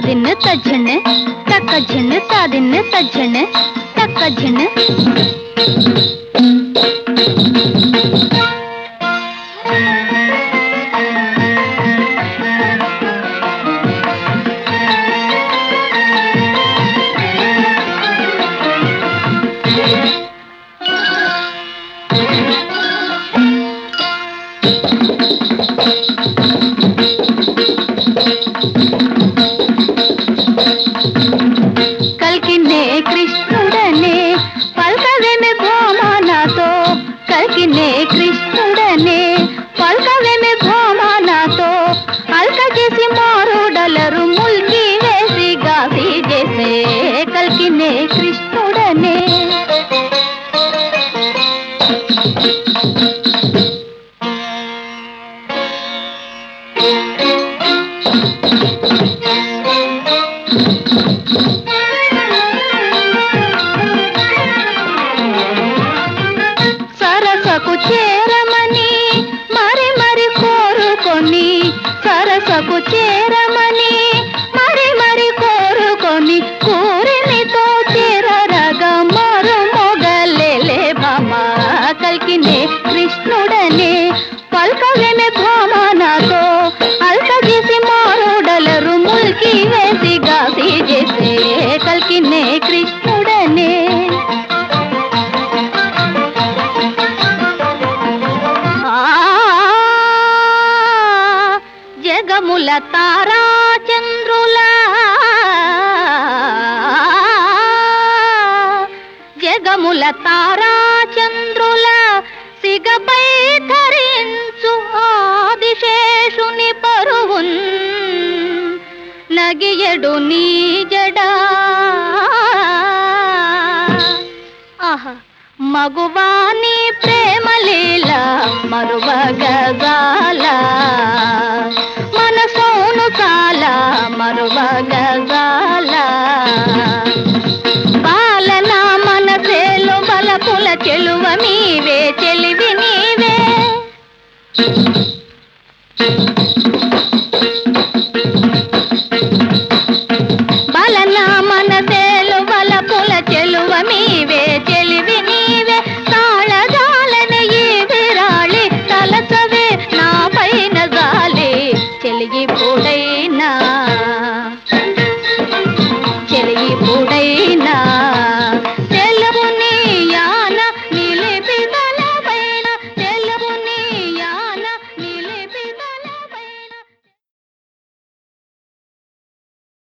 तादिन तज्जन तक झन तादिन तज्जन तक झन कल्किने कृष्णुडने पल्कवेमे भोमानातो कल्किने कृष्णुडने पल्कवेमे भोमानातो अलका जैसी मारुडलरु मुल्की वैसी गासी जैसे कल्किने कृष्णुडने సరసకు చేరమని మరి మరి కోరుకొని సరసకు చేరమని మరి మరి కోరుకొని కోరినితో చేరరగా మరు మొగలేలే భామ కల్కినే కృష్ణుడనే పల్కవేమే భామ నాతో అల్క చేసి మారుడలరు ముల్కి వేసి గాసి చేసే కల్కినే కృష్ణుడనే జగముల తారా చంద్రుల జగముల తారా చంద్రుల సిగపై ధరించు ఆదిశేషుని పరువున్ నగియడు నీ జడా ఆహా మగువాని ప్రేమలీల మరువగజాల